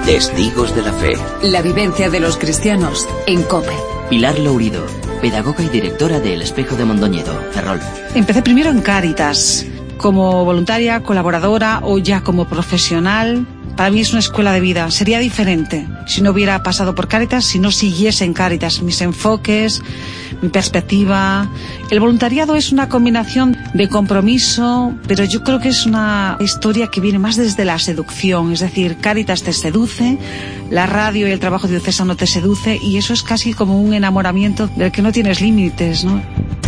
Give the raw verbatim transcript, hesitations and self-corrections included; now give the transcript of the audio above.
Testigos de la Fe. La vivencia de los cristianos en COPE. Pilar Lourido, pedagoga y directora de El Espejo de Mondoñedo, Ferrol. Empecé primero en Cáritas, como voluntaria, colaboradora o ya como profesional. Para mí es una escuela de vida. Sería diferente si no hubiera pasado por Cáritas, si no siguiese en Cáritas mis enfoques, mi perspectiva. El voluntariado es una combinación de compromiso, pero yo creo que es una historia que viene más desde la seducción. Es decir, Cáritas te seduce, la radio y el trabajo diocesano te seduce, y eso es casi como un enamoramiento del que no tienes límites, ¿no?